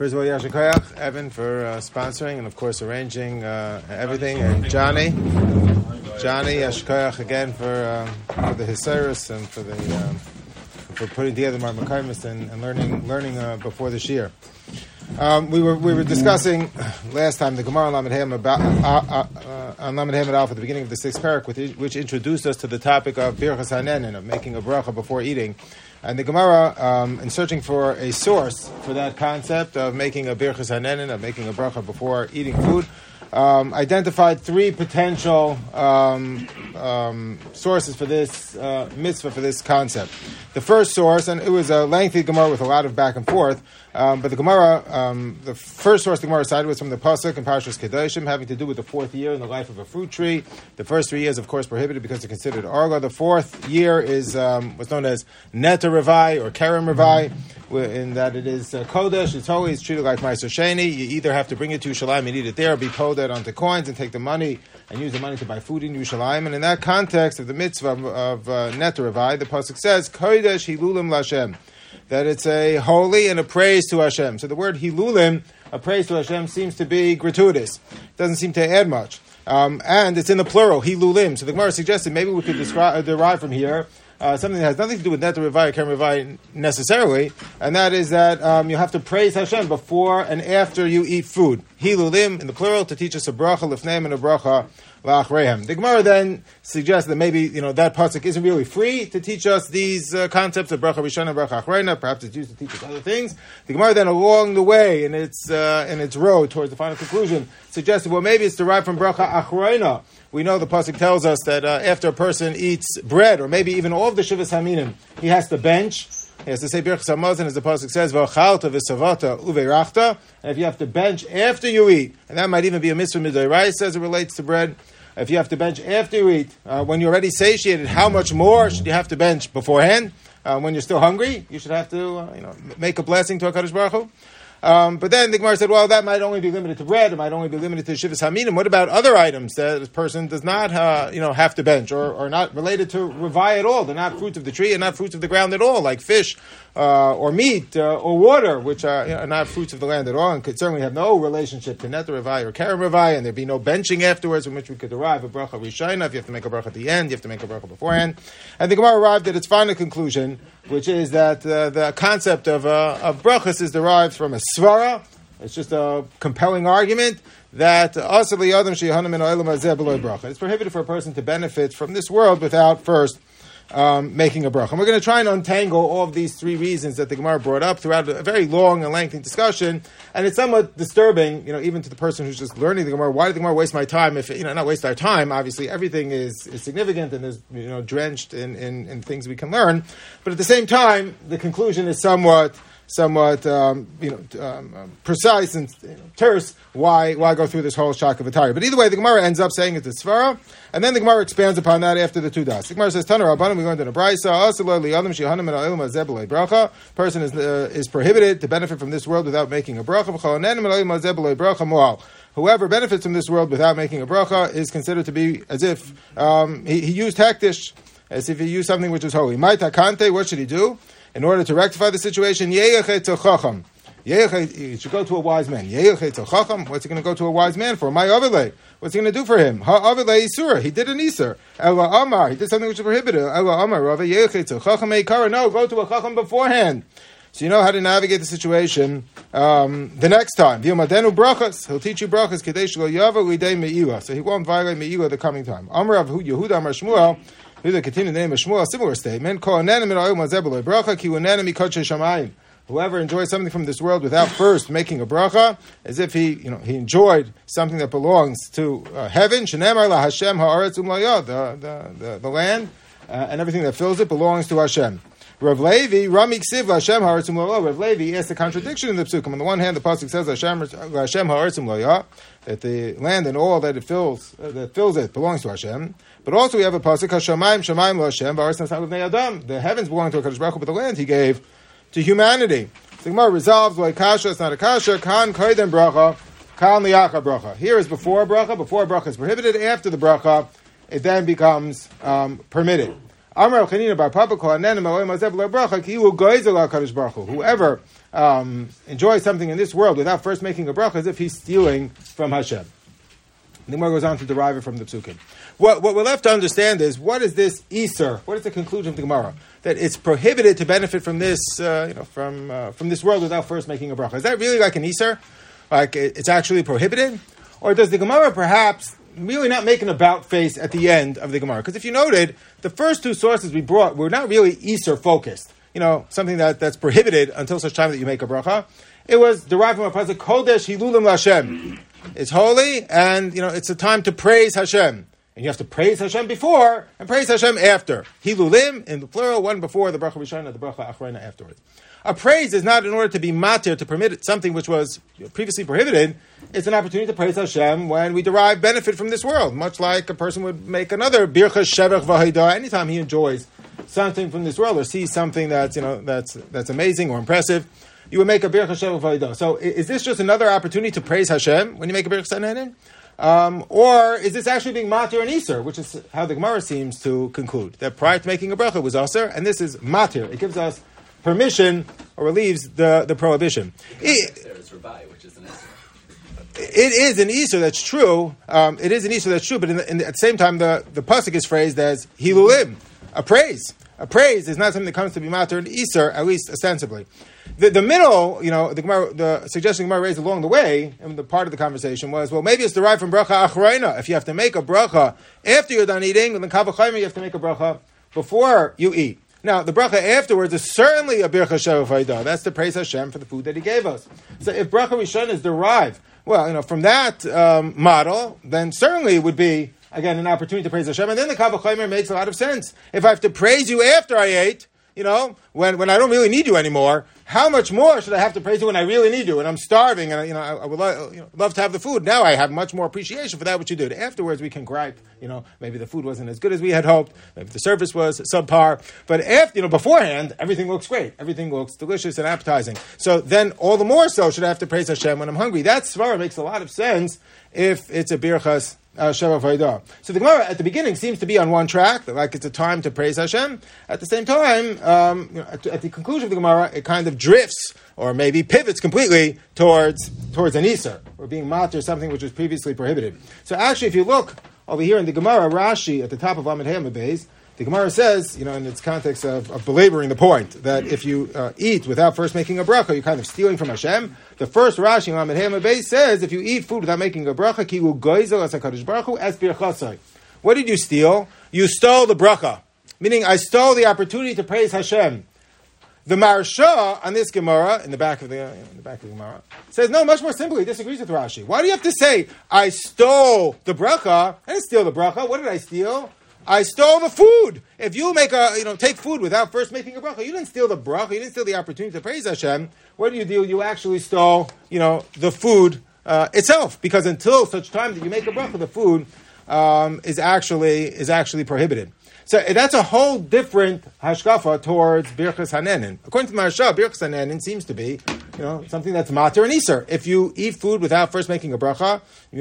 First of all, Yasher Koyach, Evan, for sponsoring and, of course, arranging everything. And Johnny, Yasher Koyach again for the Hisaris and for putting together Mar Makaimis and learning before this year. We were discussing last time the Gemara on Lamed Hey about on Lamed Hey Alf at the beginning of the sixth parak, which introduced us to the topic of Birchas Hanenin, of making a bracha before eating. And the Gemara, in searching for a source for that concept of making a Birchas Hanenin, of making a bracha before eating food, identified three potential sources for this mitzvah, for this concept. The first source, and it was a lengthy Gemara with a lot of back and forth, but the Gemara, the first source the Gemara cited was from the Pasuk in Parashas Kedoshim, having to do with the fourth year in the life of a fruit tree. The first 3 years, of course, prohibited because they're considered arga. The fourth year is what's known as Neta Revai or Kerem Revai, in that it is Kodesh, it's holy, it's treated like Ma'aser Sheni. You either have to bring it to Yerushalayim and eat it there, or be poded onto coins and take the money and use the money to buy food in Yerushalayim. And in that context of the mitzvah of Neta Revai, the Pasuk says, Kodesh Hilulim Lashem, that it's a holy and a praise to Hashem. So the word Hilulim, a praise to Hashem, seems to be gratuitous. It doesn't seem to add much. And it's in the plural, Hilulim. So the Gemara suggested maybe we could derive from here something that has nothing to do with Neta Revai or Kerem Revai necessarily, and that is that you have to praise Hashem before and after you eat food. Hilulim, in the plural, to teach us a bracha lifneim and a bracha la'achreihem. The Gemara then suggests that maybe that pasuk isn't really free to teach us these concepts of bracha rishona and bracha achreina. Perhaps it's used to teach us other things. The Gemara then, along the way in its road towards the final conclusion, suggested maybe it's derived from bracha achreina. We know the pasuk tells us that after a person eats bread, or maybe even all of the shivas haminim, he has to bench. He has to say Birchas Hamazon, as the pasuk says, "V'achalta v'savata uveirachta." And if you have to bench after you eat, and that might even be a mitzvah midoraisa as it relates to bread. If you have to bench after you eat, when you're already satiated, how much more should you have to bench beforehand? When you're still hungry, you should have to make a blessing to HaKadosh Baruch Hu. But then the Gemara said, well, that might only be limited to bread. It might only be limited to Shivas Haminim. What about other items that a person does not, have to bench or not related to Revai at all? They're not fruits of the tree and not fruits of the ground at all, like fish or meat or water, which are not fruits of the land at all and could certainly have no relationship to Neta Revai or Kerem Revai, and there'd be no benching afterwards from which we could derive a bracha rishayna. If you have to make a bracha at the end, you have to make a bracha beforehand. And the Gemara arrived at its final conclusion, which is that the concept of brachas is derived from a svara. It's just a compelling argument that it's prohibited for a person to benefit from this world without first making a bracha. And we're going to try and untangle all of these three reasons that the Gemara brought up throughout a very long and lengthy discussion. And it's somewhat disturbing, even to the person who's just learning the Gemara. Why did the Gemara waste my time? If not waste our time, obviously everything is significant and is drenched in things we can learn. But at the same time, the conclusion is somewhat precise and terse. Why go through this whole shock of attire? But either way, the Gemara ends up saying it's a svara, and then the Gemara expands upon that after the two das. The Gemara says, "Taner Rabbanim, we learned in a brayso, person is prohibited to benefit from this world without making a bracha. Whoever benefits from this world without making a bracha is considered to be as if he used hektish, as if he used something which is holy. What should he do? In order to rectify the situation, he should go to a wise man. What's he going to go to a wise man for? What's he going to do for him? He did an isur. He did something which is prohibited. No, go to a chacham beforehand. So you know how to navigate the situation the next time. He'll teach you brachas. So he won't violate me'ilah the coming time. Amar Yehuda Amar Shmuel. Here's a continued name of Shmuel, a similar statement. Whoever enjoys something from this world without first making a bracha, as if he enjoyed something that belongs to heaven. The land and everything that fills it belongs to Hashem. Rav Levi, Ramik Siv Hashem Ha'aretzim Lo'ya. Rav Levi asks a contradiction in the psukim. On the one hand, the pasuk says Hashem Ha'aretzim Lo'ya, that the land and all that it fills it belongs to Hashem. But also we have a pasuk Hashemayim Shemayim L'Hashem V'Haaretz Nasal B'nei Adam. The heavens belong to HaKadosh Baruch Hu, but the land He gave to humanity. The Gemara resolves like kasha. It's not a kasha. Kan koydem bracha, kan liacha bracha. Here is before a bracha. Before a bracha is prohibited. After the bracha, it then becomes permitted. Amar Chanina bar Papa Kohanenim Elohim Azeb LaBracha Ki Hu Goizel HaKadosh Baruch Hu. Whoever enjoy something in this world without first making a bracha, as if he's stealing from Hashem. The Gemara goes on to derive it from the Psukim. What we're left to understand is, what is this Iser? What is the conclusion of the Gemara? That it's prohibited to benefit from this, from this world without first making a bracha. Is that really like an Iser? Like it's actually prohibited? Or does the Gemara perhaps really not make an about face at the end of the Gemara? Because if you noted, the first two sources we brought were not really Iser focused. Something that's prohibited until such time that you make a bracha. It was derived from a pasuk, Kodesh Hilulim Lashem. It's holy, and it's a time to praise Hashem. And you have to praise Hashem before and praise Hashem after. Hilulim in the plural, one before the bracha rishona, the bracha achrona afterwards. A praise is not in order to be matir, to permit something which was previously prohibited. It's an opportunity to praise Hashem when we derive benefit from this world, much like a person would make another birchas shevach v'haidah anytime he enjoys something from this world or sees something that's amazing or impressive. You would make a birchas shevach v'haidah. So is this just another opportunity to praise Hashem when you make a birchas hanenin? Or is this actually being matir and iser, which is how the Gemara seems to conclude, that prior to making a bracha was aser, and this is matir. It gives us permission or relieves the prohibition. There is Rabbi, which is an iser. It is an iser, that's true. It is an iser, that's true, but at the same time, the pasuk is phrased as hilulim, a praise. A praise is not something that comes to be matir and iser, at least ostensibly. The middle, the suggestion the Gemara raised along the way, and the part of the conversation was, well, maybe it's derived from bracha achrona. If you have to make a bracha after you're done eating, then kavah chaymer, you have to make a bracha before you eat. Now, the bracha afterwards is certainly a birchas shevach v'haidah. That's to praise Hashem for the food that He gave us. So if bracha rishon is derived, from that model, then certainly it would be, again, an opportunity to praise Hashem. And then the kavah chaymer makes a lot of sense. If I have to praise you after I ate, when I don't really need you anymore, how much more should I have to praise you when I really need you and I'm starving and I would love to have the food. Now I have much more appreciation for that which you did. Afterwards we can gripe, maybe the food wasn't as good as we had hoped, maybe the service was subpar, but after, beforehand, everything looks great. Everything looks delicious and appetizing. So then all the more so should I have to praise Hashem when I'm hungry. That svara makes a lot of sense if it's a birchas shevach v'haidah. So the Gemara at the beginning seems to be on one track, like it's a time to praise Hashem. At the same time, at the conclusion of the Gemara, it kind of drifts or maybe pivots completely towards an iser, or being matir, something which was previously prohibited. So actually, if you look over here in the Gemara, Rashi at the top of Amud Hey Amud Beis, the Gemara says, in its context of belaboring the point, that if you eat without first making a bracha, you're kind of stealing from Hashem. The first Rashi in Amud Hey Amud Beis says, if you eat food without making a bracha, ki hu goizel as HaKadosh Baruch Hu es birchasai. What did you steal? You stole the bracha. Meaning, I stole the opportunity to praise Hashem. The Maharsha on this Gemara, in the back of the Gemara, says, no, much more simply, disagrees with Rashi. Why do you have to say, I stole the bracha? I didn't steal the bracha. What did I steal? I stole the food. If you make take food without first making a bracha, you didn't steal the bracha, you didn't steal the opportunity to praise Hashem. What do? You actually stole, the food itself. Because until such time that you make a bracha, the food is actually prohibited. So that's a whole different hashkafa towards birchas hanenin. According to the Maharsha, birchas hanenin seems to be, something that's matir and iser. If you eat food without first making a bracha,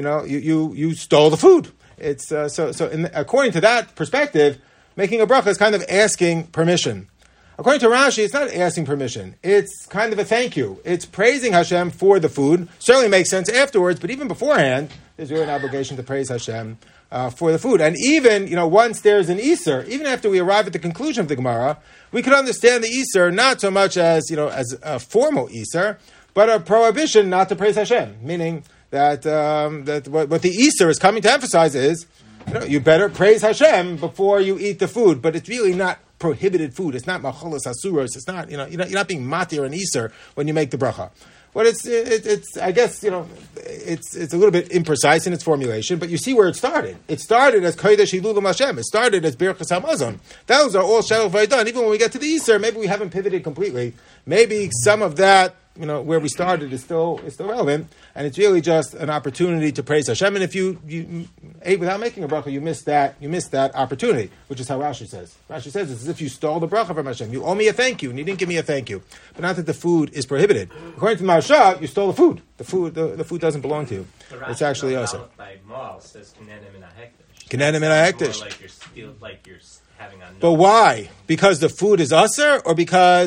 you stole the food. It's according to that perspective, making a bracha is kind of asking permission. According to Rashi, it's not asking permission. It's kind of a thank you. It's praising Hashem for the food. Certainly makes sense afterwards, but even beforehand, there's really an obligation to praise Hashem for the food. And even, once there's an Iser, even after we arrive at the conclusion of the Gemara, we could understand the Iser not so much as, as a formal Iser, but a prohibition not to praise Hashem. Meaning that what the Iser is coming to emphasize is, you better praise Hashem before you eat the food. But it's really not prohibited food. It's not macholos asuros. It's not, you're not being matir and iser when you make the bracha. Well, it's I guess, it's a little bit imprecise in its formulation, but you see where it started. It started as kodesh hilulim Hashem. It started as birchas hamazon. Those are all shevach v'haidah. Even when we get to the iser, maybe we haven't pivoted completely. Maybe some of that, where we started is still relevant, and it's really just an opportunity to praise Hashem. And if you ate without making a bracha, you missed that opportunity, which is how Rashi says. Rashi says it's as if you stole the bracha from Hashem. You owe me a thank you, and you didn't give me a thank you. But not that the food is prohibited. According to Maharsha, you stole the food. The food doesn't belong to you. It's actually also. By Maul says Kinenim in a hektish. Kinenim in a hektish. Like you're having a. But why? Because the food is usher, or because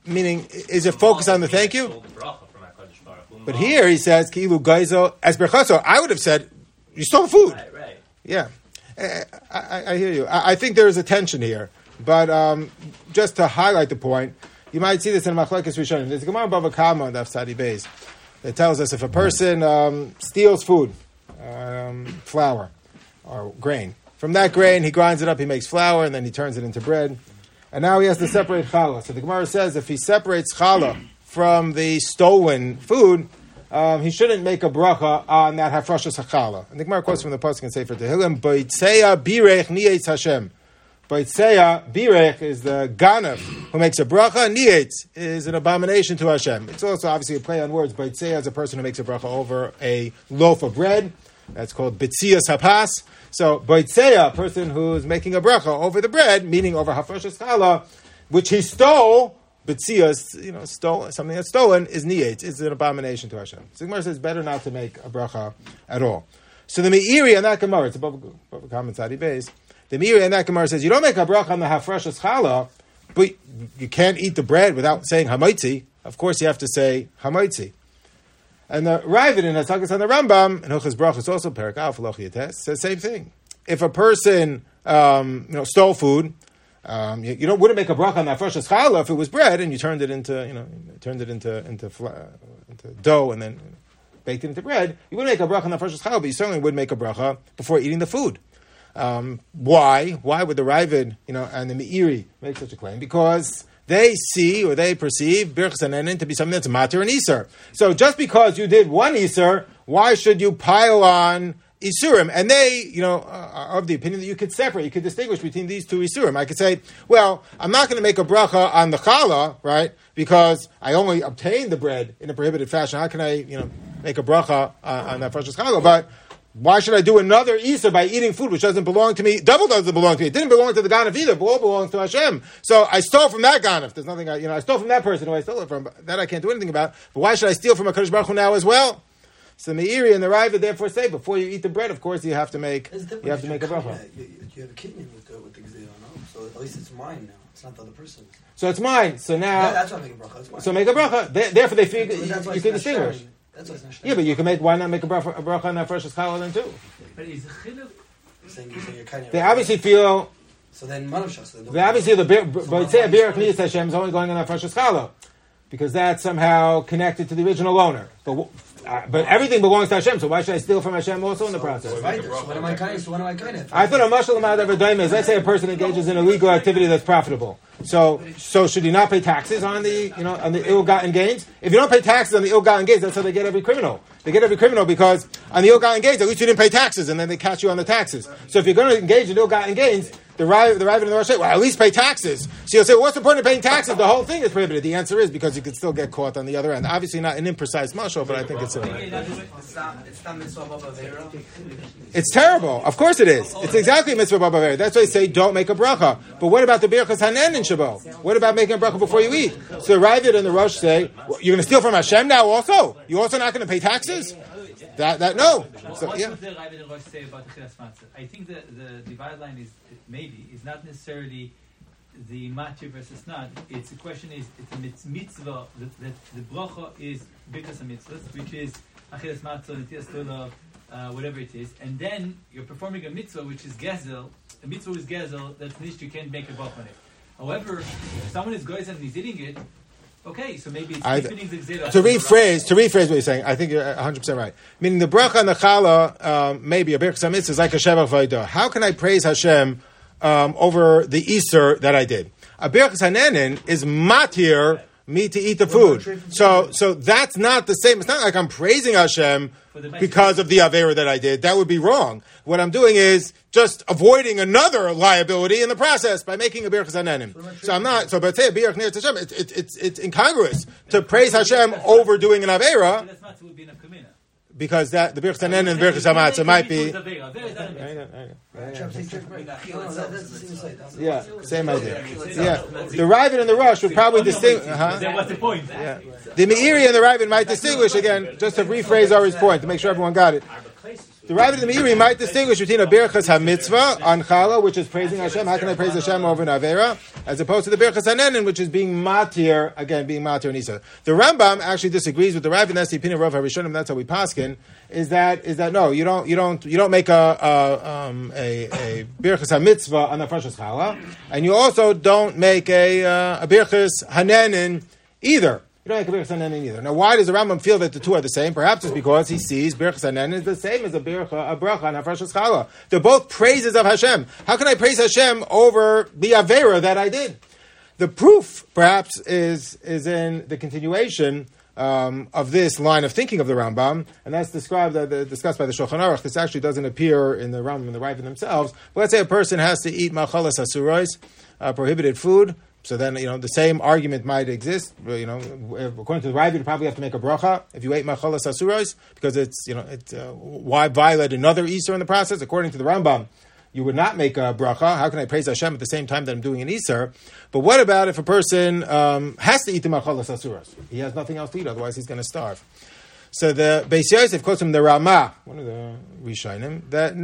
meaning, is it focused on the thank you? Stole the bracha from HaKadosh Baruch Hu. But here he says, Ki'ilu Gaizo as Berchaso. I would have said, you stole food. Right. Yeah. I hear you. I think there is a tension here. But just to highlight the point, you might see this in Machlekes Rishonim. There's a Gemara Bava Kama on Daf Tzadi Beis that tells us if a person steals food, flour or grain, from that grain he grinds it up, he makes flour, and then he turns it into bread. And now he has to separate challah. So the Gemara says if he separates challah from the stolen food, he shouldn't make a bracha on that hafrashas hachallah. And the Gemara quotes from the pasuk in Sefer Tehillim, "Boitzeya birech nietz Hashem." Boitzeya birech is the ganav who makes a bracha. Nietz is an abomination to Hashem. It's also obviously a play on words. Boitzeya is a person who makes a bracha over a loaf of bread. That's called bitzias hapas. So boitzeya, a person who's making a bracha over the bread, meaning over hafrashas challah, which he stole. Bitzias, stolen, something that's stolen, is niyetz. It's an abomination to Hashem. So the Gemara says better not to make a bracha at all. So the Meiri on that Gemara, it's above a comment Tzadi Beis. The Meiri on that Gemara says you don't make a bracha on the hafrashas challah, but you can't eat the bread without saying hamaitzi. Of course, you have to say hamaitzi. And the Ravid in Hasagas on the Rambam and Hilchos Brachos also Perek Aleph Halacha Yates says the same thing. If a person stole food. You wouldn't make a bracha on that freshest challah if it was bread and you turned it into dough and then baked it into bread. You wouldn't make a bracha on that freshest challah, but you certainly would make a bracha before eating the food. Why? Why would the Ravid, and the Meiri make such a claim? Because they see or they perceive birchas hanenin to be something that's matir and iser. So just because you did one iser, why should you pile on Isurim? And they, are of the opinion that you could separate, you could distinguish between these two Isurim. I could say, well, I'm not going to make a bracha on the challah, right? Because I only obtained the bread in a prohibited fashion. How can I, make a bracha on that freshest challah? But why should I do another Isur by eating food which doesn't belong to me? Double doesn't belong to me. It didn't belong to the Ganav either, but all belongs to Hashem. So I stole from that Ganav. There's nothing, I stole from that person who I stole it from. That I can't do anything about. But why should I steal from HaKadosh Baruch Hu now as well? So the Meiri and the Ravid therefore say before you eat the bread, of course, you have to make a bracha. You have a kinyan with the gzeira, no? So at least it's mine now. It's not the other person's. So it's mine. So now that's why I make a bracha. It's mine. So make a bracha. Therefore, they feel you can distinguish. That's why it's not. Yeah, but why not make a bracha on that freshest challah then too? But is You're saying you're kind of. They obviously feel. So then manavshas. They obviously the birach niyas Hashem is only going on that freshest challah because that's somehow connected to the original owner. But everything belongs to Hashem, so why should I steal from Hashem also in the process? So what am I kind of? I thought a mashal amad of is, let's say a person engages in a legal activity that's profitable. So should he not pay taxes on the on the ill-gotten gains? If you don't pay taxes on the ill-gotten gains, that's how they get every criminal. They get every criminal because on the ill-gotten gains, at least you didn't pay taxes, and then they catch you on the taxes. So if you're going to engage in ill-gotten gains, the Rav and the Rosh say, well, at least pay taxes. So you'll say, well, what's the point of paying taxes? The whole thing is prohibited. The answer is because you could still get caught on the other end. Obviously not an imprecise mashal, but I think it's it's terrible. Of course it is. It's exactly mitzvah b'avera. That's why they say don't make a bracha. But what about the birchas hanen in Shabbat? What about making a bracha before you eat? So the Ravid and the Rosh say, well, you're going to steal from Hashem now also? You're also not going to pay taxes? That no. So, yeah. What the Ravid and Rosh say about the chilas matzah? I think the divide line is not necessarily the matir versus not. It's a question is it's a mitzvah that the bracha is because of mitzvahs, which is achilas matzah, netilas tolav, whatever it is, and then you're performing a mitzvah which is gezel. A mitzvah is gezel that's nish you can't make a bracha on it. However, if someone is goyz and he's eating it. Okay, so maybe it's to rephrase what you're saying. I think you're 100% right. Meaning the bracha and the challah, maybe a birchas mitzvah is like a shevach vayda. How can I praise Hashem over the Easter that I did? A birchas hanenin is matir me to eat the food. So that's not the same. It's not like I'm praising Hashem because of the avera that I did. That would be wrong. What I'm doing is just avoiding another liability in the process by making a birchas hanenim. So I'm not. So, but say a birch near Hashem, it's incongruous to praise Hashem over doing an avera. Because that the birchas hanenim and the birchas hamatzah might be. Yeah, same idea. Yeah, the Ravid and the Rosh would probably distinguish. Then what's the point? Yeah, the Meiri and the Ravid might distinguish again, just to rephrase Ari's point to make sure everyone got it. The Ravid and the Meiri might distinguish between a Birchas HaMitzvah on Chala, which is praising Hashem. How can I praise Hashem over an Avera? As opposed to the Birchas HaNenin, which is being matir, again, being matir and Isa. The Rambam actually disagrees with the Ravid, and that's the opinion of Rav HaRishonim, that's how we paskin, is that no, you don't make a Birchas HaMitzvah on the Farshas Chala, and you also don't make a Birchas HaNenin either. You don't make a Birchas HaNenin either. Now, why does the Rambam feel that the two are the same? Perhaps it's because he sees Birchas HaNenin is the same as a bracha on Hafrashas Chala. They're both praises of Hashem. How can I praise Hashem over the Avera that I did? The proof, perhaps, is in the continuation of this line of thinking of the Rambam, and that's discussed by the Shulchan Aruch. This actually doesn't appear in the Rambam and the Ravid themselves. But let's say a person has to eat machalas asuros, prohibited food. So then, the same argument might exist. According to the Ravid, you probably have to make a bracha if you ate machalas asuros, because why violate another Isur in the process? According to the Rambam, you would not make a bracha. How can I praise Hashem at the same time that I'm doing an Isur? But what about if a person has to eat the machalas asuros? He has nothing else to eat, otherwise he's going to starve. So the Beis Yosef quotes from the Ramah, one of the Rishonim, that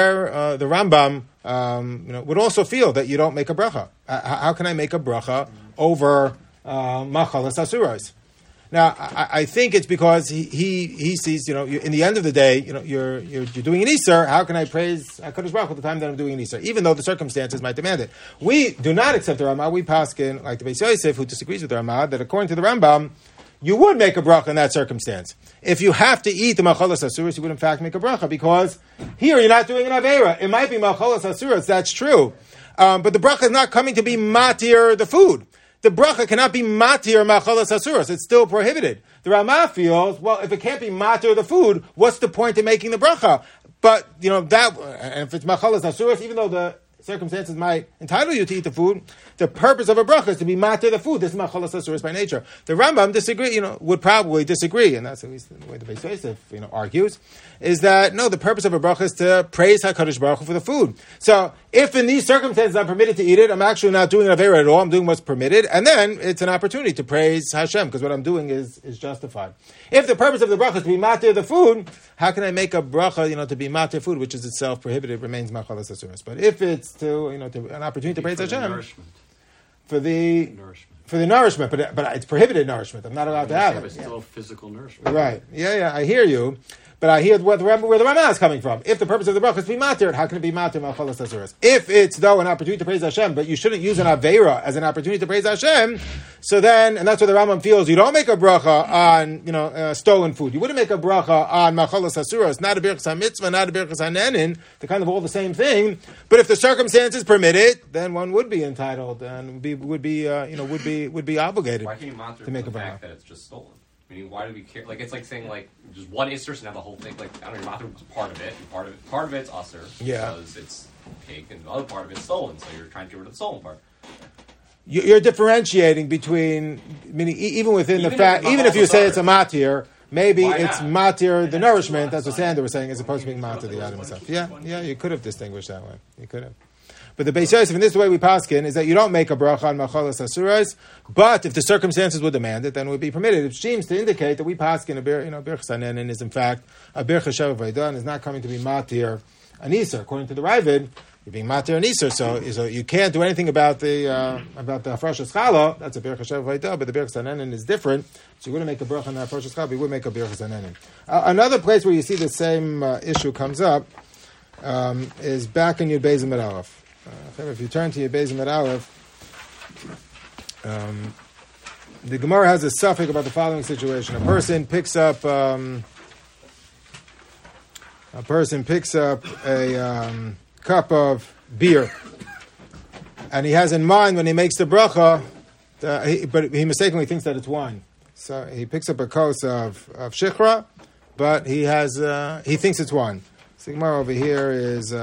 the Rambam would also feel that you don't make a bracha. How can I make a bracha over machalas asuros? Now, I think it's because he sees, in the end of the day, you're doing an Isur. How can I praise HaKadosh Baruch Hu at the time that I'm doing an Isur, even though the circumstances might demand it? We do not accept the Ramah. We paskin, like the Beis Yosef, who disagrees with the Ramah, that according to the Rambam, you would make a bracha in that circumstance. If you have to eat the machalas asuros, you would in fact make a bracha, because here you're not doing an avera. It might be machalas asuros, that's true. But the bracha is not coming to be matir the food. The bracha cannot be matir machalas asuros. It's still prohibited. The Ramah feels, well, if it can't be matir the food, what's the point in making the bracha? But, and if it's machalas asuros, even though the circumstances might entitle you to eat the food, the purpose of a bracha is to be matir the food. This is machalas asuros by nature. The Rambam would probably disagree, and that's at least the way the Beis Yosef, argues, is that no, the purpose of a bracha is to praise HaKadosh Baruch Hu for the food. So if in these circumstances I'm permitted to eat it, I'm actually not doing an avera at all. I'm doing what's permitted, and then it's an opportunity to praise Hashem because what I'm doing is justified. If the purpose of the bracha is to be matir the food, how can I make a bracha, to be matir food, which is itself prohibited, remains machalas asuros? But if it's to an opportunity to praise Hashem for the nourishment, but it's prohibited nourishment. I'm not allowed to have it. It's still physical nourishment. Right. Yeah, I hear you. But I hear where the Ramah is coming from. If the purpose of the bracha is to be matir, how can it be matir machalas asuros? If it's, though, an opportunity to praise Hashem, but you shouldn't use an aveira as an opportunity to praise Hashem, so then, and that's what the Rambam feels, you don't make a bracha on, stolen food. You wouldn't make a bracha on machalas asuros, not a birchas HaMitzvah, not a birchas HaNenin. They're kind of all the same thing. But if the circumstances permit it, then one would be entitled and would be obligated to make a bracha. The fact that it's just stolen. Meaning, why do we care? Like, it's like saying, just one Isser, so now the whole thing, I don't know, Matur was part of it, and part of it's Usser, because it's cake, and the other part of it's stolen, so you're trying to get rid of the stolen part. You're differentiating between, meaning, even within the fact, even if you say it's a matir, maybe it's matir, the nourishment, that's what Sander was saying, as opposed to being matir, the item itself. Yeah, you could have distinguished that way. You could have. But the Beis Yosef, and this is the way we paskin, is that you don't make a bracha on machalas asuros, but if the circumstances would demand it, then it would be permitted. It seems to indicate that we paskin birchas HaNenin is in fact a birchas sheva vayda, and is not coming to be matir an Isur. According to the Ravid, you're being matir an Isur, so you can't do anything about the Hafrashas Chala. That's a birchas sheva vayda, but the birchas HaNenin is different. So you wouldn't make a bracha on the Hafrashas Chala, but you would make a birchas HaNenin. Another place where you see the same issue comes up is back in Yud Beis Amud Aleph. If you turn to Yud Beis Amud Aleph, the Gemara has a suffix about the following situation: a person picks up a cup of beer, and he has in mind when he makes the bracha, but he mistakenly thinks that it's wine. So he picks up a kos of shichra, but he thinks it's wine. So the Gemara over here is.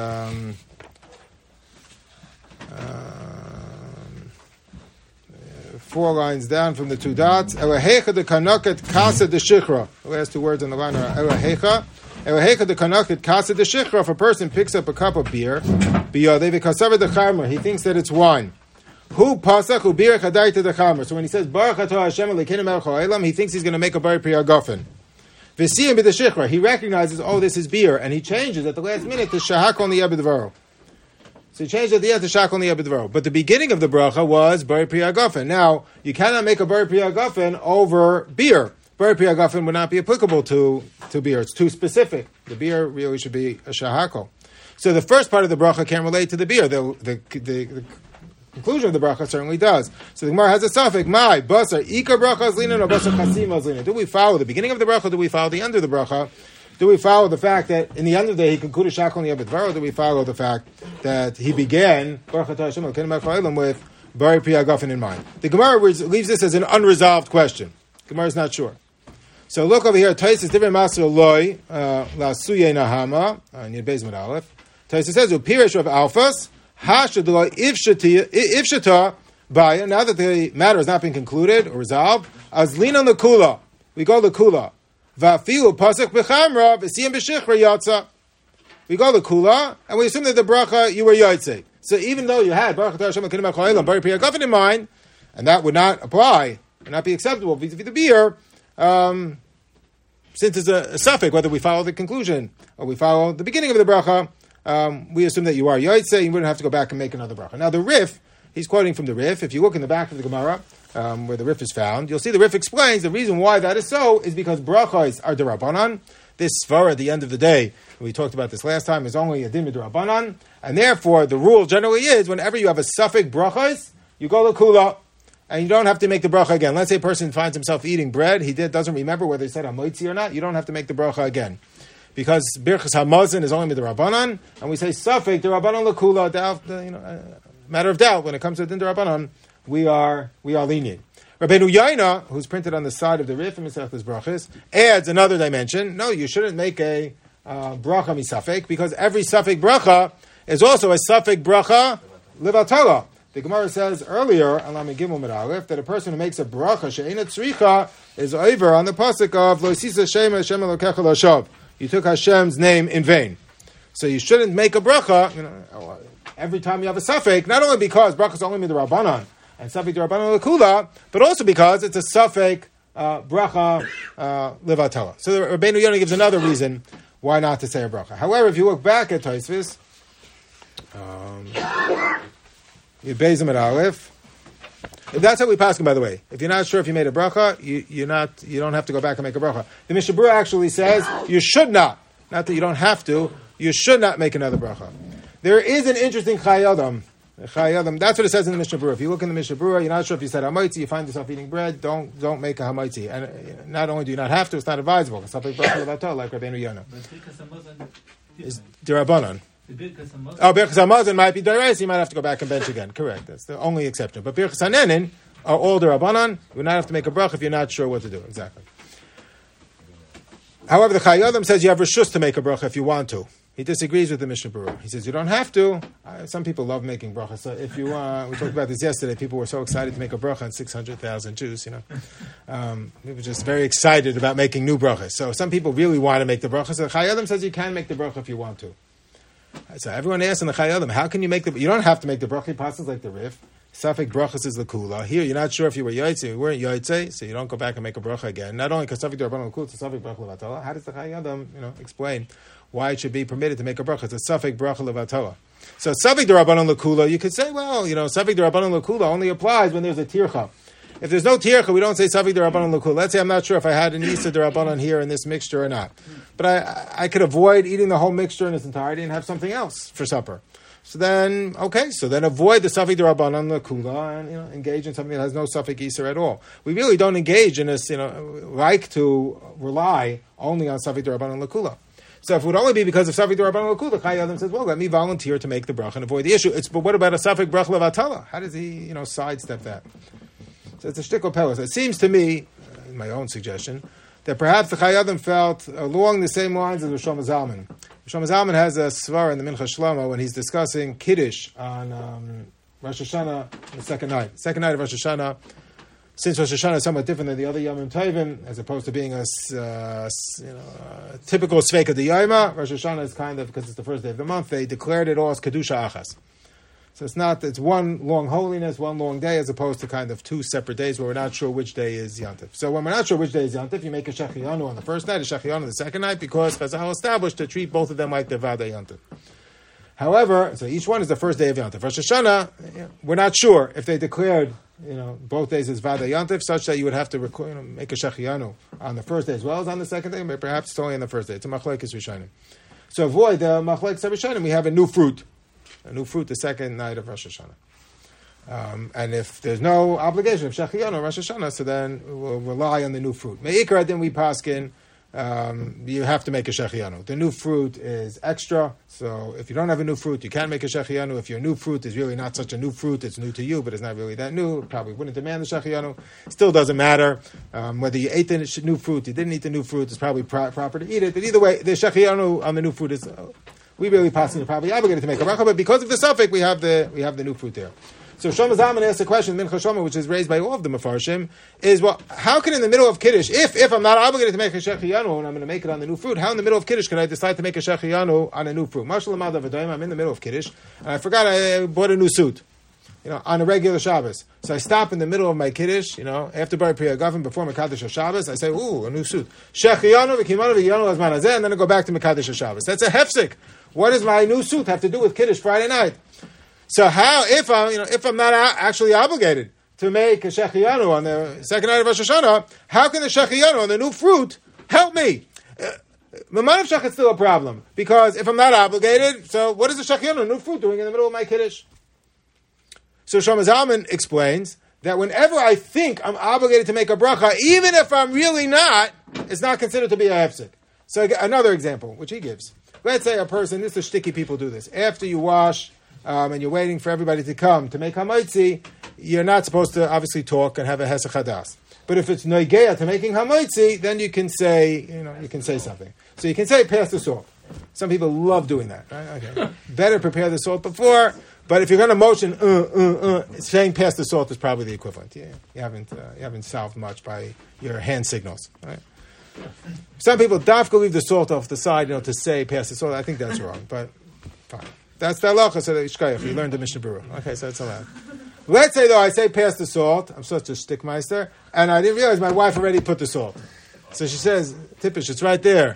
4 lines down from the 2 dots. Elahecha de kanaket kasa de shichra. The last 2 words on the line are Elahecha. Elahecha de kanaket kasa de shichra. If a person picks up a cup of beer, biyodei v'kasava de charmer, he thinks that it's wine. Hu pasach hu bir chadai to the charmer. So when he says Baruch atah Hashem Elokeinu melech haolam, he thinks he's going to make a bar pri hagafen. V'siyim b'deshichra. He recognizes, this is beer, and he changes at the last minute to shahak on the yebedvaro. So he changed at the end to shahak on the yebedvaro. But the beginning of the bracha was bari priya gafen. Now, you cannot make a bari priya gafen over beer. Bari priya gafen would not be applicable to beer. It's too specific. The beer really should be a shahako. So the first part of the bracha can't relate to the beer. The conclusion of the bracha certainly does. So the Gemara has a suffix, my, basar, ikar bracha zlina, or basar chasima zlina. Do we follow the beginning of the bracha, do we follow the end of the bracha? Do we follow the fact that in the end of the day he concluded shakol on the yebedvar, or do we follow the fact that he began Baruch Atah Hashem Elokeinu melech haolam with bari priya gafen in mind? The Gemara leaves this as an unresolved question. The Gemara is not sure. So look over here, Tais is different master loy, la suye nahama, Yud Beis Mid Aleph. Tais says, upirish of alphas, hashadlo ifshata baya, now that the matter has not been concluded or resolved, azlina lekula, we go lekula. Vafilu pasuk b'chamra v'siyim b'shichra yatsa. We go lekula, and we assume that the bracha you were yotze. So even though you had Baruch Atah Hashem Elokeinu melech haolam bari priya gafen in mind, and that would not apply, would not be acceptable vis-a-vis the beer, since it's a suffix, whether we follow the conclusion or we follow the beginning of the bracha, we assume that you are Yaitse, you wouldn't have to go back and make another bracha. Now the Rif, he's quoting from the Rif. If you look in the back of the Gemara, where the Rif is found, you'll see the Rif explains the reason why that is so is because brachas are derabanan. This svara at the end of the day, we talked about this last time, is only a din derabanan, and therefore the rule generally is whenever you have a suffix brachas, you go lekula. And you don't have to make the bracha again. Let's say a person finds himself eating bread. He doesn't remember whether he said hamoitzi or not. You don't have to make the bracha again. Because birchas hamazon is only midrabanan, and we say suffix derabanan lekula, matter of doubt. When it comes to din derabanan, we are lenient. Rabbeinu Yaina, who's printed on the side of the Rif in Masechtas Brachas, adds another dimension. No, you shouldn't make a bracha misafek, because every suffix bracha is also a suffix bracha levatala. The Gemara says earlier, Alam Gimel Mid Aleph, that a person who makes a bracha she'ena tzricha is over on the pasuk of Lo Sisa Shem Hashem Elokecha L'Shav. You took Hashem's name in vain, so you shouldn't make a bracha. Every time you have a suffix, not only because bracha is only midrabanan and suffix derabanan lekula, but also because it's a suffix bracha levatala. So the Rabbeinu Yonah gives another reason why not to say a bracha. However, if you look back at Tosfos, Yud Beis Mid Aleph. That's how we pass him, by the way. If you're not sure if you made a bracha, you don't have to go back and make a bracha. The Mishnah Berurah actually says you should not that you don't have to, you should not make another bracha. There is an interesting chayadam. That's what it says in the Mishnah Berurah. If you look in the Mishnah Berurah, you're not sure if you said hamaitzi, you find yourself eating bread, don't make a hamaitzi. And not only do you not have to, it's not advisable. It's something like Rabbeinu Yonah. Is derabanan. Birchas Hamazon might be deraisa, you might have to go back and bench again. Correct, that's the only exception. But Birchas Hanenin are all derabanan. You would not have to make a bracha if you're not sure what to do. Exactly. However, the Chayyim says you have reshus to make a bracha if you want to. He disagrees with the Mishnah Berurah. He says you don't have to. Some people love making bracha. So if you we talked about this yesterday. People were so excited to make a bracha on 600,000 Jews. They were just very excited about making new brachas. So some people really want to make the bracha. So the Chayyim says you can make the bracha if you want to. So everyone asks in the Chayyim, how can you make the? You don't have to make the bracha. Passes like the Rif. Safek brachas is the kula. Here, you're not sure if you were yaitze, you weren't yaitze, so you don't go back and make a bracha again. Not only because safek d'Rabbanan kula, it's a safek bracha levatala. How does the Chayyim, explain why it should be permitted to make a bracha? It's a safek bracha levatala. So safek d'Rabbanan lekula, you could say, well, safek d'Rabbanan lekula only applies when there's a tircha. If there's no tircha, we don't say safek d'Rabbanan lekula. Let's say I'm not sure if I had an Yisa d'Rabbanan here in this mixture or not. But I could avoid eating the whole mixture in its entirety and have something else for supper. So then, avoid the safek d'Rabbanan lekula and engage in something that has no safek Yisa at all. We really don't engage in this, like to rely only on safek d'Rabbanan lekula. So if it would only be because of safek d'Rabbanan lekula, Chayyim says, well, let me volunteer to make the bracha and avoid the issue. But what about a safek bracha levatala? How does he, sidestep that? So it's a shtickle pelos. It seems to me, in my own suggestion, that perhaps the Chayyim felt along the same lines as Rosh Zalman. Rosh Zalman has a svar in the Mincha Shlomo when he's discussing Kiddush on Rosh Hashanah, the second night. Second night of Rosh Hashanah, since Rosh Hashanah is somewhat different than the other Yomim Tovim, as opposed to being a typical Sveika de Yoma, Rosh Hashanah is kind of, because it's the first day of the month, they declared it all as Kedusha Achas. So it's one long holiness, one long day, as opposed to kind of two separate days where we're not sure which day is Yantif. So when we're not sure which day is Yantif, you make a Shechianu on the first night, a Shechianu the second night, because Chazal established to treat both of them like the Vada Yantif. However, so each one is the first day of Yantif. Rosh Hashanah, we're not sure if they declared, both days as Vada Yantif, such that you would have to make a Shechianu on the first day as well as on the second day, but perhaps it's only on the first day. It's a Machlekes Rishonim. So avoid the Machlekes Rishonim, we have a new fruit the second night of Rosh Hashanah. And if there's no obligation of Shechianu or Rosh Hashanah, so then we'll rely on the new fruit. Me'ikar, then we paskin, you have to make a Shechianu. The new fruit is extra, so if you don't have a new fruit, you can't make a Shechianu. If your new fruit is really not such a new fruit, it's new to you, but it's not really that new, it probably wouldn't demand the Shechianu. Still doesn't matter. Whether you ate the new fruit, you didn't eat the new fruit, it's probably proper to eat it. But either way, the Shechianu on the new fruit is... we really possibly probably obligated to make a bracha, but because of the suffix, we have the new fruit there. So Shlomo Zalman asks a question, Mincha Shlomo, which is raised by all of the Mefarshim, is, well, how can in the middle of Kiddush, if I'm not obligated to make a Shechianu and I'm going to make it on the new fruit, how in the middle of Kiddush can I decide to make a Shechianu on a new fruit? Mashal Amad Avadayim, I'm in the middle of Kiddush, and I forgot I bought a new suit, on a regular Shabbos. So I stop in the middle of my Kiddush, after Bar Priya Gavin, before Mekadesh Shabbos, I say, ooh, a new suit. Shechianu v'kimanu v'yanu azman hazeh, and then I go back to Mekadesh Shabbos. That's a hefsek. What does my new suit have to do with Kiddush Friday night? So how, if I'm not actually obligated to make a Shechianu on the second night of Rosh Hashanah, how can the Shechianu on the new fruit help me? Mamav Shach is still a problem, because if I'm not obligated, so what is the Shechianu, new fruit, doing in the middle of my Kiddush? So Shlomo Zalman explains that whenever I think I'm obligated to make a bracha, even if I'm really not, it's not considered to be a hefsek. So another example, which he gives. Let's say a person, this is shticky people do this. After you wash and you're waiting for everybody to come to make hamaitzi, you're not supposed to obviously talk and have a hesach hadas. But if it's noigeya to making hamaitzi, then you can say, something. So you can say, pass the salt. Some people love doing that. Right? Okay. Better prepare the salt before. But if you're going to motion, saying pass the salt is probably the equivalent. You haven't solved much by your hand signals. Right? Some people dafka leave the salt off the side, to say pass the salt. I think that's wrong, but fine. That's the halacha. So the you learned the Mishnah Berurah. Okay, so it's allowed. Let's say though I say pass the salt. I'm such a shtickmeister, and I didn't realize my wife already put the salt. So she says, "Tippish, it's right there."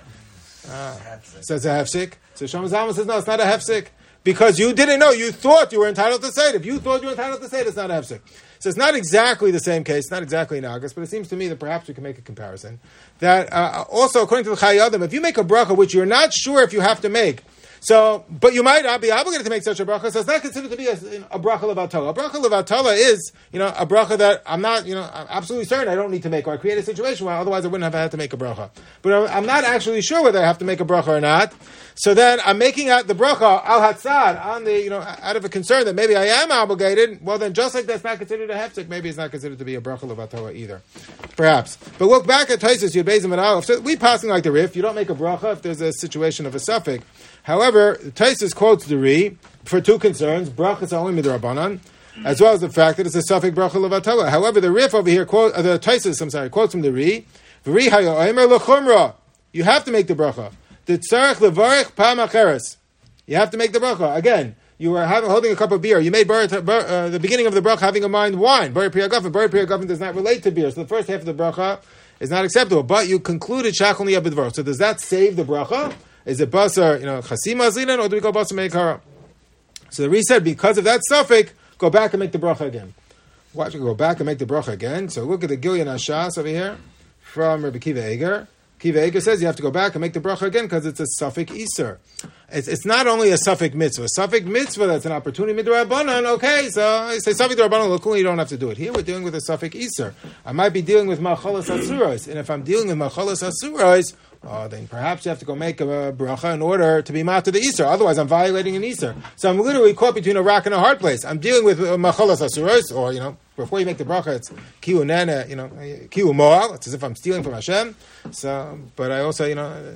So it's a hefsek. So Shlomo Zalman says, "No, it's not a hefsek." Because you didn't know, you thought you were entitled to say it. If you thought you were entitled to say it, it's not a hefsek. So it's not exactly the same case, not exactly analogous, but it seems to me that perhaps we can make a comparison. That also, according to the Chayei Adam, if you make a bracha which you're not sure if you have to make, but you might not be obligated to make such a bracha, so it's not considered to be a bracha levatala. A bracha levatala is, a bracha that I'm not, I'm absolutely certain I don't need to make, or I create a situation where otherwise I wouldn't have had to make a bracha. But I'm not actually sure whether I have to make a bracha or not. So then I'm making out the bracha al hatzad on the, out of a concern that maybe I am obligated. Well, then just like that's not considered a hefsek, maybe it's not considered to be a bracha levatala either. Perhaps. But look back at Taisus, Yud Beis and Aleph. So we passing like the Rif. You don't make a bracha if there's a situation of a suffix. However, Taisus quotes the Ri for two concerns. Bracha is only midrabanan, as well as the fact that it's a suffix bracha levatala. However, the Rif over here, quotes from the Ri. V'ri hayomer lechumra. You have to make the bracha. The tzarech levarich pam acheres. You have to make the bracha. Again, you were holding a cup of beer. You made the beginning of the bracha having in mind wine. Bar Priya Gavin. Bar Priya Gavin does not relate to beer. So the first half of the bracha is not acceptable. But you concluded shachol niyah b'dvar. So does that save the bracha? Is it basar, chasima azlinan, or do we go basar meikara? So the Ri said, because of that suffix, go back and make the bracha again. Watch, go back and make the bracha again. So look at the Gilyon Hashas over here from Rabbi Kiva Eger. Kiva Eger says you have to go back and make the bracha again because it's a suffix iser. It's not only a suffix mitzvah. A suffix mitzvah, that's an opportunity midrabanan. Okay, so I say suffix midrabanan l'kuli, you don't have to do it. Here we're dealing with a suffix iser. I might be dealing with machalas asuros, and if I'm dealing with machalas asuros, then perhaps you have to go make a bracha in order to be mata the iser. Otherwise, I'm violating an iser. So I'm literally caught between a rock and a hard place. I'm dealing with machalas asuros, or before you make the bracha, it's kiu nene, kiu moal. It's as if I'm stealing from Hashem. So, but I also,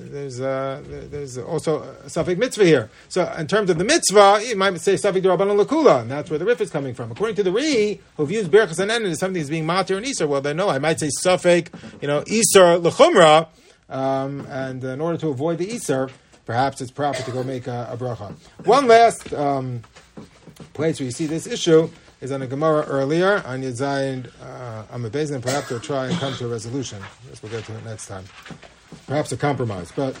there's also a suffix mitzvah here. So, in terms of the mitzvah, you might say suffix d'Rabbanan l'kula, and that's where the Rif is coming from. According to the Ri, who views berachas hanen as something that's being matir and iser, well, then no, I might say suffix, iser l'chumra, and in order to avoid the iser, perhaps it's proper to go make a bracha. One last place where you see this issue is on a Gemara earlier on Yud Zayin Amabez, and perhaps they'll try and come to a resolution. I guess we'll get to it next time. Perhaps a compromise. But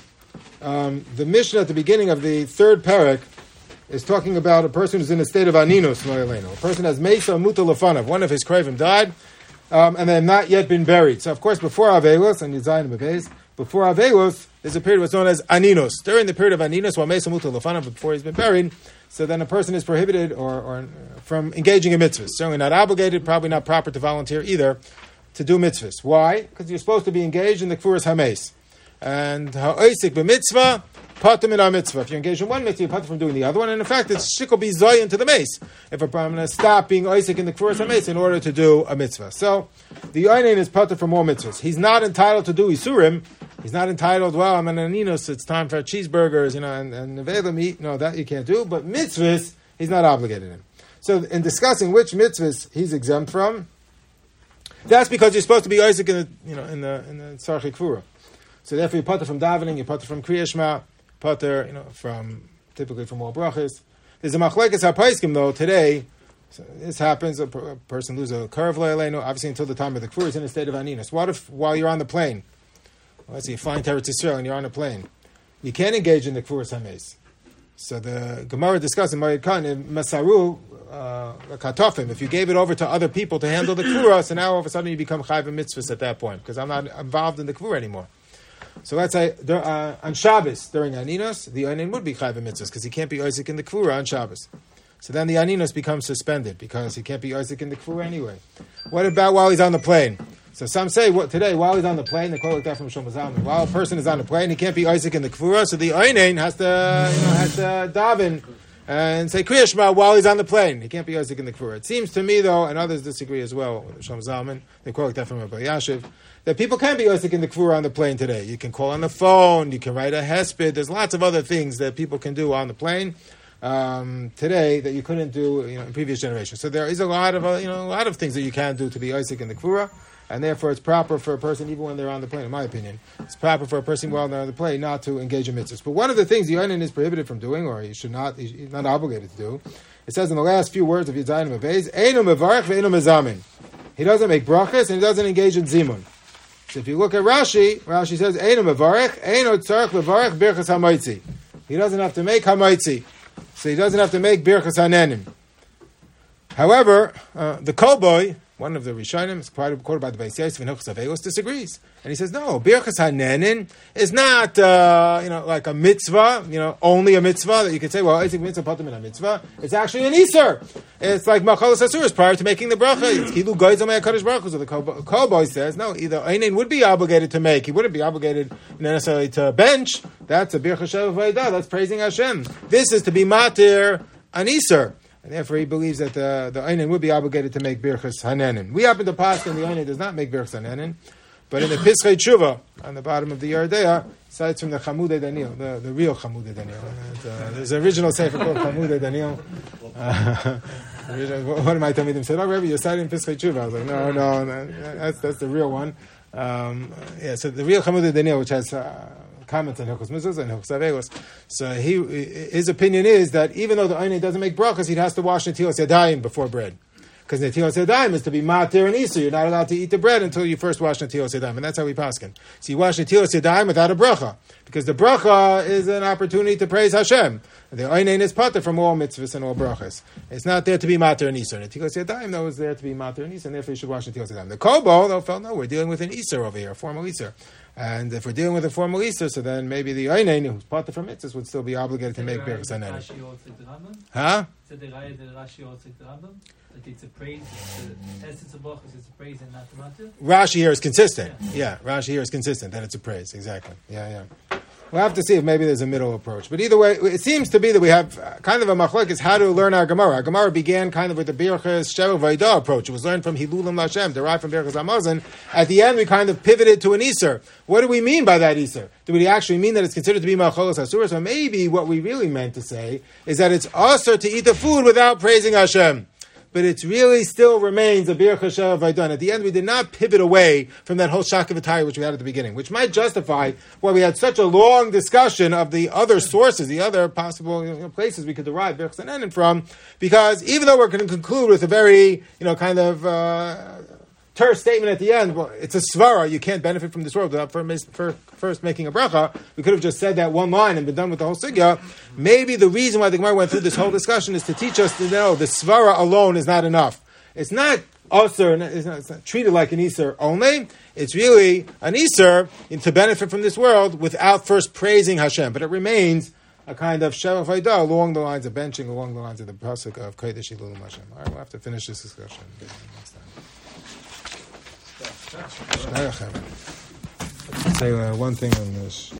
the Mishnah at the beginning of the third parak is talking about a person who's in a state of aninus, a person has mesa muta lefanav. One of his kravim died, and they have not yet been buried. So, of course, before Avelos, and Yud Zayin Amabez, before Avelos, there's a period what's known as aninus. During the period of aninus, while mesa muta lefanav, before he's been buried, so then a person is prohibited or from engaging in mitzvahs. Certainly not obligated, probably not proper to volunteer either to do mitzvahs. Why? Because you're supposed to be engaged in the kfuras hames. And ha'oisik b'mitzvah, patim in our mitzvah. If you're engaged in one mitzvah, you're patim from doing the other one. And in fact, it's shikol bizoyin to the mace. If I'm going to stop being oisik in the kfuras hames in order to do a mitzvah. So the oinen is patim from more mitzvahs. He's not entitled to do isurim. He's not entitled, well, I'm an aninus, it's time for cheeseburgers, and nevela meat. No, that you can't do. But mitzvahs, he's not obligated in. So in discussing which mitzvahs he's exempt from, that's because you're supposed to be Isaac in the Tzarchi Kfura. So therefore you putter from davening, you putter from Kriya Shema, putter, typically from all brachas. There's a machlekes hapaiskim though today. So this happens, a person loses a curve le'aleinu, obviously until the time of the Kfura, is in a state of aninus. What if while you're on the plane, let's say you're flying to Eretz Yisrael and you're on a plane, you can't engage in the Kfuras Hames. So the Gemara discussed in Moed Katan, Masaru Katofim, if you gave it over to other people to handle the Kfura, so now all of a sudden you become Chayv Mitzvahs at that point, because I'm not involved in the Kfura anymore. So let's say on Shabbos, during Aninos, the Oinen would be Chayv Mitzvahs, because he can't be Isaac in the Kfura on Shabbos. So then the Aninos becomes suspended, because he can't be Isaac in the Kfura anyway. What about while he's on the plane? So some say today, while he's on the plane, they call it that from Shlomo Zalman. While a person is on the plane, he can't be Isaac in the Kfura, so the Oinen has to daven and say Kriya Shema while he's on the plane. He can't be Isaac in the Kfura. It seems to me, though, and others disagree as well, with Shlomo Zalman, they quote that from Rabbi Yashiv, that people can be Isaac in the Kfura on the plane today. You can call on the phone, you can write a hesped, there's lots of other things that people can do on the plane today that you couldn't do in previous generations. So there is a lot of things that you can do to be Isaac in the Kfura. And therefore, it's proper for a person, even when they're on the plane, in my opinion, it's proper for a person while they're on the plane not to engage in mitzvahs. But one of the things the Yonin is prohibited from doing, or he's not obligated to do, it says in the last few words of Yud Zayin Amabez, Einu mevarech ve'einu mezamin. He doesn't make brachas and he doesn't engage in zimun. So if you look at Rashi says, Einu mevarech, einu tzarech levarech birchas hamaitzi. He doesn't have to make hamaitzi. So he doesn't have to make birchas hanenim. However, the Kolboy, one of the Rishonim, quoted by the Beis Yosef in Hilchos Avelos, disagrees. And he says, no, Birchas HaNenin is not, like a mitzvah, only a mitzvah that you could say, well, it's a mitzvah, patim in a mitzvah. It's actually an Iser. It's like Machalas Asuras prior to making the bracha. It's Kilu Goyz Amei HaKadosh Baruch Hu. So the Kolboy says, no, either Einin would be obligated to make. He wouldn't be obligated necessarily to bench. That's a Birchas Sheva Vayda. That's praising Hashem. This is to be matir an Iser. And therefore, he believes that the Einin would be obligated to make Birchas Hanenin. We happen to pass, and the Einin does not make Birchas Hanenin. But in the Pischei Tshuva, on the bottom of the Yardea, cites from the Chamudei Daniel, the real Chamudei Daniel. There's an original sefer called Chamudei Daniel. One of my Talmidim said, Rabbi, you're citing Pischei Tshuva. I was like, no, that's the real one. So the real Chamudei Daniel, which has comments on Hilchos Mitzvos and Hilchos Avelos. So his opinion is that even though the Einin doesn't make brachas, he has to wash Netilas Yadayim before bread. Because Netilas Yadayim is to be matir and Isur. You're not allowed to eat the bread until you first wash Netilas Yadayim. And that's how we paskin. So you wash Netilas Yadayim without a bracha. Because the bracha is an opportunity to praise Hashem. The Einin is pater from all mitzvahs and all brachas. It's not there to be matir and Isur. Netilas Yadayim, though, is there to be matir and Isur, and therefore you should wash Netilas Yadayim. The Kobo, though, felt, no, we're dealing with an Isur over here, a formal Isur. And if we're dealing with a formal Easter, so then maybe the Einin, who's pater from mitzvahs, would still be obligated to make Birchas Hanenin. Huh? So the Rashi also the Rambam, that it's a praise, the essence of brachas is a praise and not the matir? Rashi here is consistent. Yeah, Rashi here is consistent that it's a praise. Exactly. Yeah. We'll have to see if maybe there's a middle approach. But either way, it seems to be that we have kind of a machlokes how to learn our Gemara. Our Gemara began kind of with the Birchas Sheva Vayda approach. It was learned from Hilulim Lashem, derived from Birchas Hamazon. At the end, we kind of pivoted to an Iser. What do we mean by that Iser? Do we actually mean that it's considered to be Machalas Asuras? Or maybe what we really meant to say is that it's Asur to eat the food without praising Hashem. but it really still remains a Bir Chashav Vaidan. At the end, we did not pivot away from that whole Shakavatari which we had at the beginning, which might justify why we had such a long discussion of the other sources, the other possible places we could derive Bir Chasanenin from, because even though we're going to conclude with a very, kind of terse statement at the end, well, it's a svara, you can't benefit from this world without first making a bracha. We could have just said that one line and been done with the whole sugya. Maybe the reason why the Gemara went through this whole discussion is to teach us to know the svara alone is not enough. It's not usher, it's not treated like an iser only. It's really an iser to benefit from this world without first praising Hashem. But it remains a kind of Shevach Vayda along the lines of benching, along the lines of the pasuk of Kodesh Ilul Hashem. All right, we'll have to finish this discussion next time. Say one thing on this.